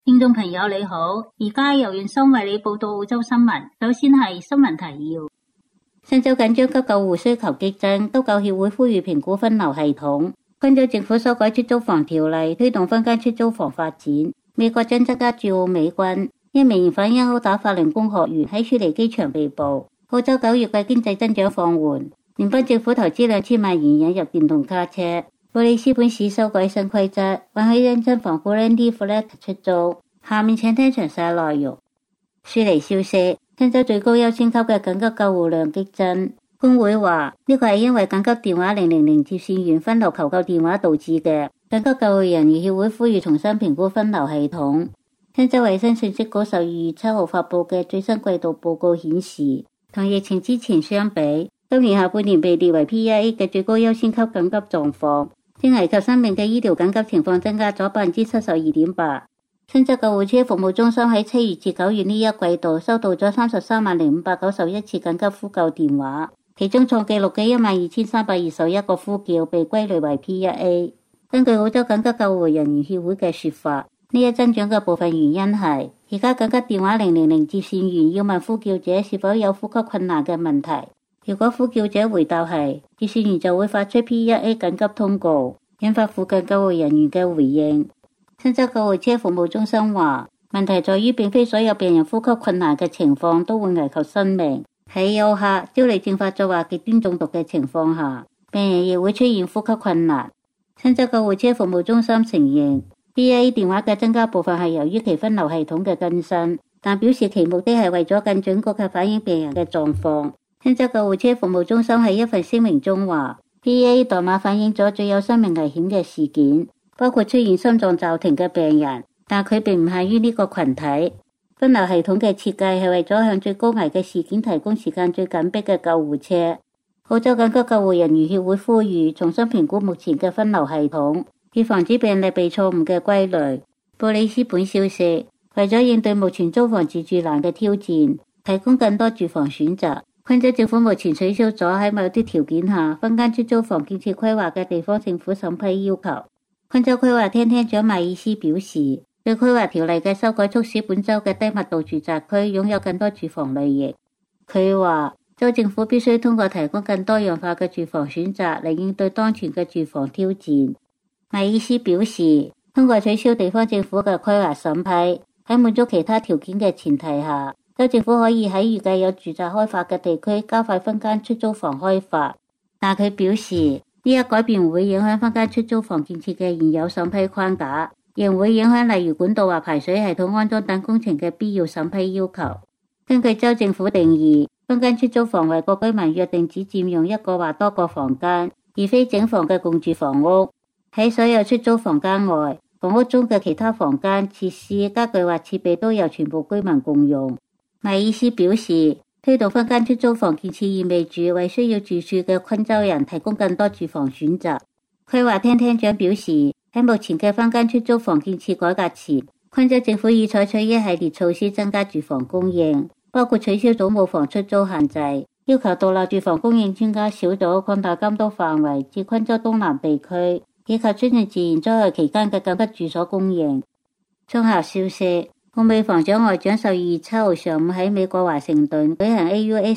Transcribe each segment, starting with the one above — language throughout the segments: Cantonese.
聽眾朋友你好，而家由袁生為你報道澳洲新聞。首先係新聞提要：新州緊張急救護需求激增，急救協會呼籲評估分流系統。昆州政府修改出租房條例，推動分間出租房發展。美國將增加駐澳美軍。一名反因毆打法輪功學員喺雪梨機場被捕。澳洲9月嘅經濟增長放緩。聯邦政府投資2000萬元引入電動卡車。布里斯本市修改新規則，允許因真房庫 Renty Flat 出租。下面請聽詳細內容。雪梨消息，新州最高優先級嘅緊急救護量激增。工會話呢個係因為緊急電話000接線員分流求救電話導致嘅。緊急救護人員協會呼籲重新評估分流系統。新州衛生信息局12月7號發佈嘅最新季度報告顯示，同疫情之前相比，今年下半年被列為 P1A 嘅最高優先級緊急狀況，正危及生命嘅醫療緊急情況增加咗 72.8%。新州救護車服務中心喺7月至9月呢一季度收到咗330591次緊急呼救電話，其中創紀錄嘅12321個呼叫被歸類為 P1A。根據澳洲緊急救護人員協會嘅說法，呢一增長嘅部分原因係而家緊急電話000接線員要問呼叫者是否有呼吸困難嘅問題。如果呼叫者回答係，接線員就會發出 P1A 緊急通告，引發附近救護人員嘅回應。新州救護車服務中心話，問題在於並非所有病人呼吸困難嘅情況都會危及生命。喺休克、焦慮症發作或極端中毒嘅情況下，病人亦會出現呼吸困難。新州救護車服務中心承認 P1A 電話嘅增加部分係由於其分流系統嘅更新，但表示其目的係為咗更準確嘅反映病人嘅狀況。新州救護車服務中心喺一份聲明中話， P1A 代碼反映咗最有生命危險嘅事件，包括出現心臟驟停嘅病人，但佢並唔限於呢個群體。分流系統嘅設計係為咗向最高危嘅事件提供時間最緊迫嘅救護車。澳洲緊急救護人員協會呼籲重新評估目前嘅分流系統，以防止病例被錯誤嘅歸類。布里斯本消息，為咗應對目前租房自住難嘅挑戰，提供更多住房選擇，昆州政府目前取消咗喺某啲條件下分間出租房建設規劃嘅地方政府審批要求。昆州規劃廳廳長邁爾斯表示，對規劃條例嘅修改促使本州嘅低密度住宅區擁有更多住房類型。佢話，州政府必須通過提供更多樣化嘅住房選擇嚟應對當前嘅住房挑戰。邁爾斯表示，通過取消地方政府嘅規劃審批，喺滿足其他條件嘅前提下，州政府可以喺預計有住宅開發嘅地區加快分間出租房開發。但佢表示，呢一改變會影響分間出租房建設嘅現有審批框架，仍會影響例如管道或排水系統安裝等工程嘅必要審批要求。根據州政府定義，分間出租房為各居民約定只佔用一個或多個房間，而非整房嘅共住房屋。喺所有出租房間外，房屋中嘅其他房間、設施、家具或設備都由全部居民共用。邁爾斯表示，推動分間出租房建設意味住為需要住處嘅昆州人提供更多住房選擇。規劃廳廳長表示，喺目前嘅分間出租房建設改革前，昆州政府已採取一系列措施增加住房供應，包括取消祖母房出租限制，要求獨立住房供應專家小組擴大監督範圍至昆州東南地區，以及促進自然災害期間嘅緊急住所供應。綜合消息，澳美防長外長12月7號上午喺美國華盛頓舉行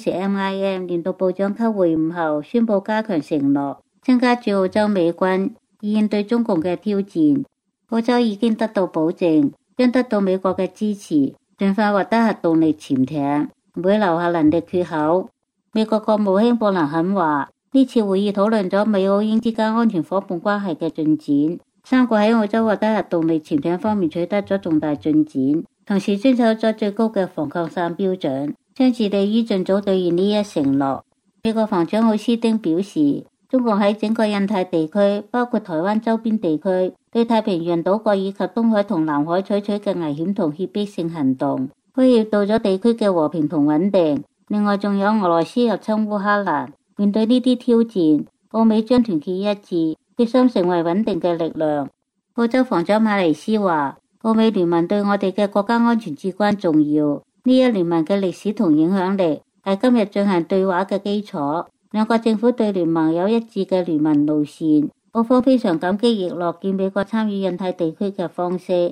AUSMIM 年度部長級會晤後，宣布加強承諾，增加駐澳洲美軍，以應對中共嘅挑戰。澳洲已經得到保證，將得到美國嘅支持，盡快獲得核動力潛艇，唔會留下能力缺口。美國國務卿布林肯話，呢次會議討論咗美澳英之間安全夥伴關係嘅進展，三國喺澳洲獲得核動力潛艇方面取得咗重大進展，同時遵守咗最高嘅防擴散標準，將致力於盡早兌現呢一承諾。美國防長奧斯汀表示，中共喺整個印太地區，包括台灣周邊地區，對太平洋島國以及東海同南海採取嘅危險同脅迫性行動，威脅到咗地區嘅和平同穩定。另外仲有俄羅斯入侵烏克蘭。面對呢啲挑戰，澳美將團結一致，決心成為穩定嘅力量。澳洲防長馬尼斯話，澳美聯盟對我哋嘅國家安全至關重要，呢一聯盟嘅歷史同影響力係今日進行對話嘅基礎。兩國政府對聯盟有一致嘅聯盟路線，澳方非常感激亦樂見美國參與印太地區嘅方式。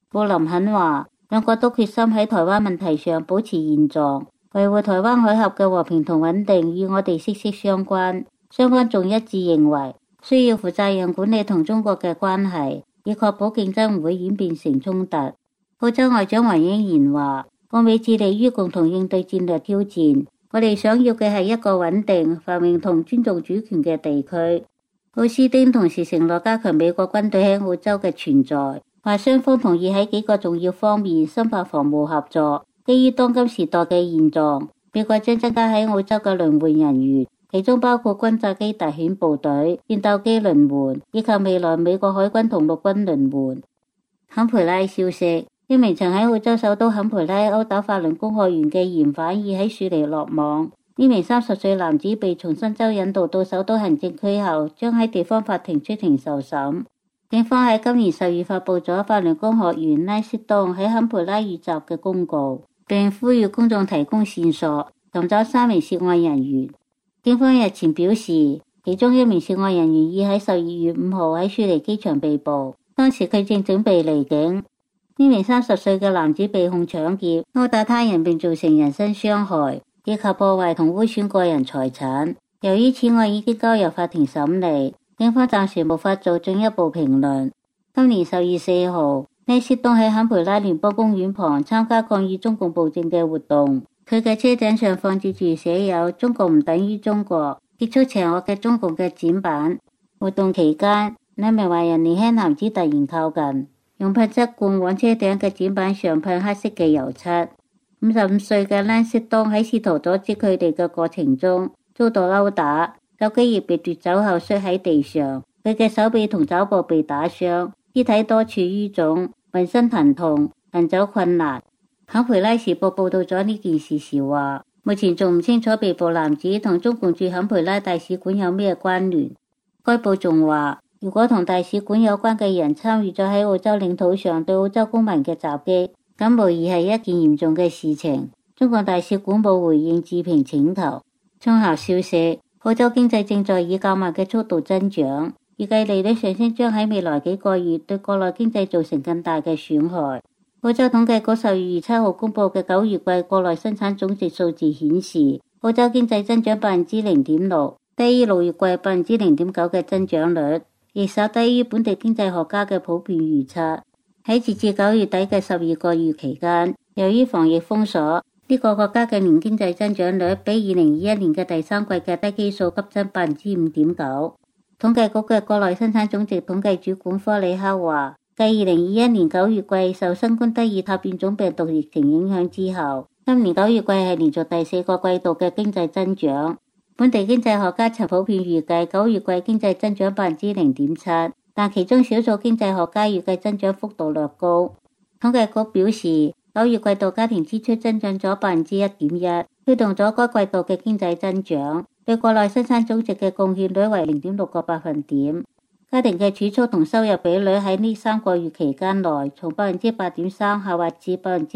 布林肯話，兩國都決心喺台灣問題上保持現狀，維護台灣海峽嘅和平同穩定與我哋息息相關。雙方仲一致認為，需要負責任管理同中國嘅關係，以確保競爭唔會演變成衝突。澳洲外長黃英賢話，澳美致力於共同應對戰略挑戰，我哋想要嘅係一個穩定、繁榮同尊重主權嘅地區。奧斯汀同時承諾加強美國軍隊喺澳洲嘅存在，話雙方同意喺幾個重要方面深化防務合作。基於當今時代嘅現狀，美國將增加喺澳洲嘅輪換人員，其中包括轟炸機特遣部隊、戰鬥機輪換，以及未來美國海軍同陸軍輪換。坎培拉消息，一名曾喺澳洲首都坎培拉毆打法輪功學員嘅嫌犯已喺雪梨落網。呢名30歲男子被從新州引渡到首都行政區後，將喺地方法庭出庭受審。警方喺今年10月發佈咗法輪功學員拉斯東喺坎培拉遇襲嘅公告，並呼籲公眾提供線索，尋找3名涉案人員。警方日前表示，其中一名涉案人員已喺12月5號喺雪梨機場被捕，當時佢正準備離境。呢名30歲嘅男子被控搶劫、毆打他人並造成人身傷害，以及破壞同污損個人財產。由於此案已經交由法庭審理，警方暫時無法做進一步評論。今年10月4號，拉斯東喺坎培拉聯邦公園旁參加抗議中共暴政嘅活動，佢嘅車頂上放置住寫有中共唔等於中國，結束邪惡嘅中共嘅展板。活動期間，兩名華人年輕男子突然靠近，用噴漆罐往車頂嘅展板上噴黑色嘅油漆。55歲嘅拉斯東喺試圖阻止佢哋嘅過程中遭到毆打，手機亦被奪走後摔喺地上，佢嘅手臂同肘部被打傷，肢體多處淤腫，渾身疼痛，行走困難。坎培拉時報報道咗呢件事時話，目前仲唔清楚被捕男子同中共駐坎培拉大使館有咩關聯。該報仲話，如果同大使館有關嘅人參與咗喺澳洲領土上對澳洲公民嘅襲擊，咁無疑係一件嚴重嘅事情。中國大使館冇回應置評請求。綜合消息，澳洲經濟正在以較慢嘅速度增長，預計利率上升將喺未來幾個月對國內經濟造成更大嘅損害。澳洲統計局12月7號公布嘅9月季國內生產總值數字顯示，澳洲經濟增長 0.6%， 低於6月季 0.9% 嘅增長率，亦稍低於本地經濟學家嘅普遍預測。喺截至9月底嘅12個月期間，由於防疫封鎖，呢個國家嘅年經濟增長率比2021年嘅第三季嘅低基數急增 5.9%。統計局嘅國內生產總值統計主管科里克話，繼2021年9月季受新冠德爾塔變種病毒疫情影響之後，今年9月季係連續第4個季度嘅經濟增長。本地經濟學家曾普遍預計9月季經濟增長 0.7%， 但其中少數經濟學家預計增長幅度略高。統計局表示，9月季度家庭支出增長咗 1.1%， 推動咗該季度嘅經濟增長，對國內生產總值嘅貢獻率為 0.6 個百分點。家庭嘅儲蓄同收入比率喺呢3個月期間內從 8.3% 下滑至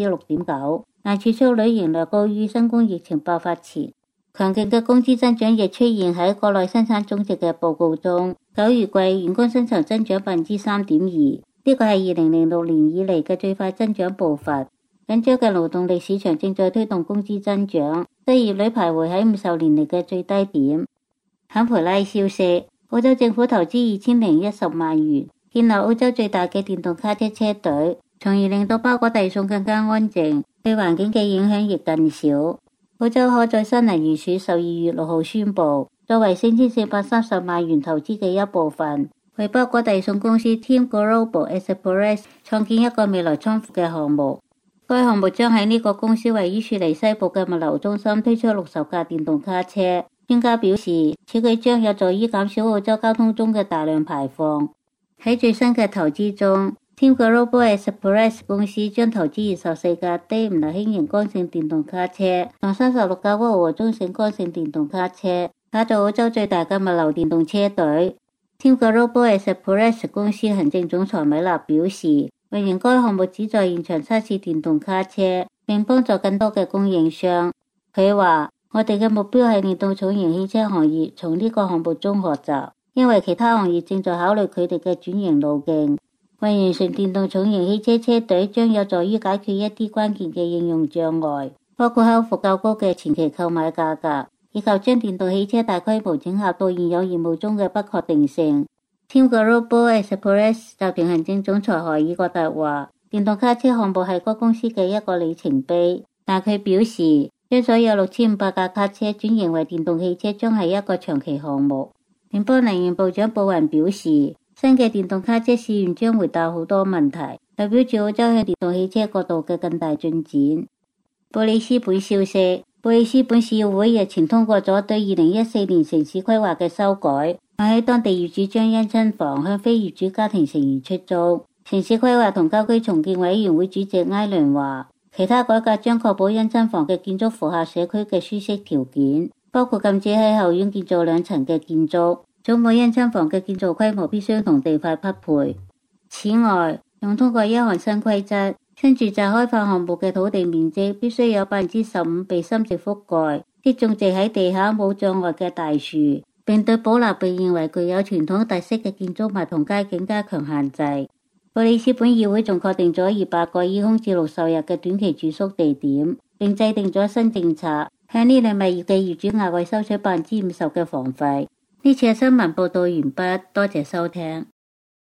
6.9%， 但儲蓄率仍略高於新冠疫情爆發前。強勁嘅工資增長亦出現喺國內生產總值嘅報告中，9月季員工薪酬增長 3.2%， 呢個係2006年以嚟嘅最快增長步伐。緊張嘅勞動力市場正在推動工資增長，失業率徘徊喺50年嚟嘅最低點。坎培拉消息，澳洲政府投資2010萬元建立澳洲最大嘅電動卡車車隊，從而令到包裹遞送更加安靜，對環境嘅影響亦更少。澳洲可再生能源署12月6號宣布，作為4430萬元投資嘅一部分，為包裹遞送公司 Team Global Express 創建一個未來倉庫嘅項目。該項目將喺呢個公司位於雪梨西部嘅物流中心推出60架電動卡車。專家表示，此舉將有助於減少澳洲交通中嘅大量排放。喺最新嘅投資中，Team Global Express 公司將投資24架 Daimler 輕型剛性電動卡車同36架沃爾沃中型剛性電動卡車，打造澳洲最大嘅物流電動車隊。Team Global Express 公司行政總裁米納表示，運營該項目旨在現場測試電動卡車，並幫助更多嘅供應商。佢話，我哋嘅目標係令到重型汽車行業從呢個項目中學習，因為其他行業正在考慮佢哋嘅轉型路徑。 為完成電動重型汽車車隊，將有助於解決一啲關鍵嘅應用障礙，包括克服較高嘅前期購買價格，以及將電動汽車大規模整合到現有業務中嘅不確定性。Team Global Express 集團行政總裁海爾葛特話，電動卡車項目係該公司嘅一個里程碑，但佢表示，將所有6500架卡車轉型為電動汽車將係一個長期項目。聯邦能源部長布雲表示，新嘅電動卡車試驗將回答好多問題，代表住澳洲向電動汽車過渡嘅更大進展。布里斯本消息，布里斯本市議會日前通過咗對2014年城市規劃嘅修改，允許當地業主將因親房向非業主家庭成員出租。城市規劃同郊區重建委員會主席埃倫話，其他改革將確保因親房嘅建築符合社區嘅舒適條件，包括禁止喺後院建造2層嘅建築，總每因親房嘅建造規模必須同地塊匹配。此外，仲通過一項新規則，新住宅開發項目嘅土地面積必須有 15% 被深植覆蓋，即種植喺地下冇障礙嘅大樹，並對保留被認為具有傳統特色嘅建築物同街景加強限制。布里斯本議會仲確定咗200個以空置60日嘅短期住宿地點，並制定咗新政策，向呢類物業嘅業主額外收取 50% 嘅房費。呢次嘅新聞報道完畢，多謝收聽。